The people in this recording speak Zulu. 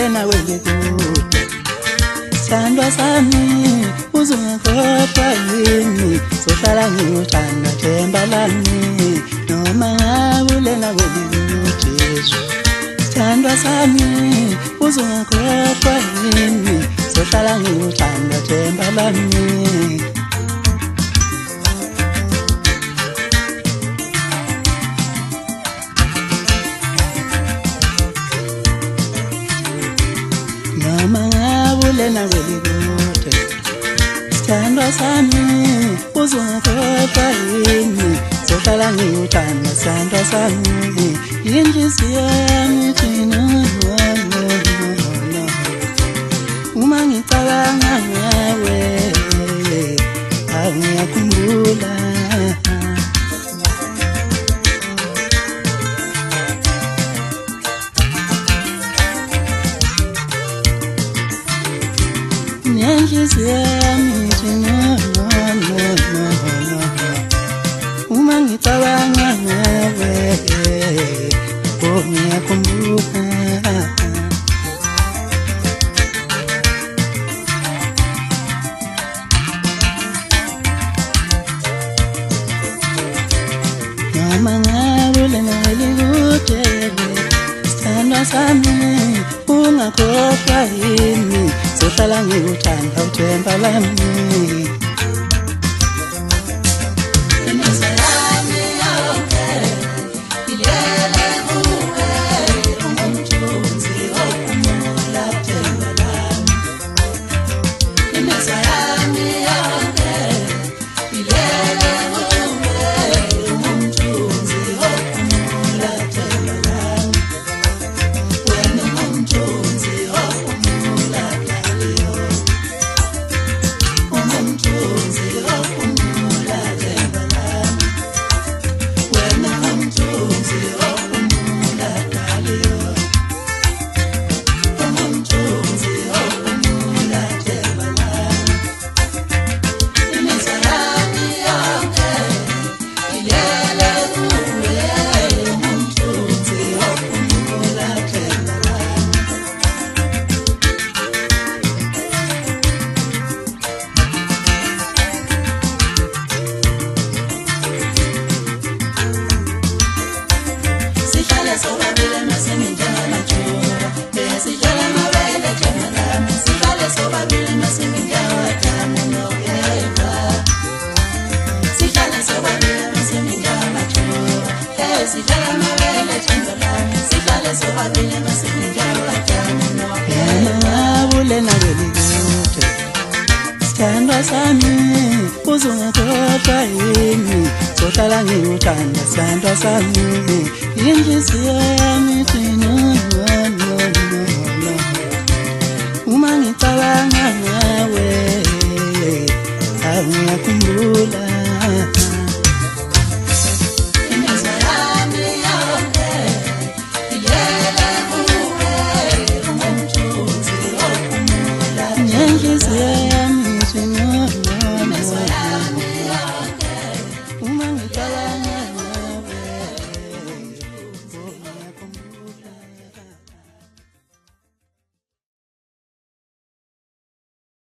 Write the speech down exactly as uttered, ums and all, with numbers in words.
ungajabule nawe ngikude. Sithandwa sami uzungakhohlwa yini, sohlala ngiwuthanda themba lami noma ngabule nawe ngikude. Sithandwa sami uzungakhohlwa yini, sohlala ngiwuthanda themba lami. Noma ngabule nawe ngikude. Sithandwa sami uzungakhohlwa yini, sohlala ngiwuthanda sithandwa sami. Inhliziyo yami thina uma ngicabanga ngawe ngiyakhumbula. Inhliziyo yami thina uma ngicabanga ngawe ngiyakhumbula. Noma ngabule nawe ngikude. Sithandwa sami ungakhohlwa yini, sohlala ngiwuthanda uthemba lami. Ngabule nawe ngikude. Sithandwa sami uzungakhohlwa yini, sohlala ngiwuthanda sithandwa sami. Inhliziyo yami thina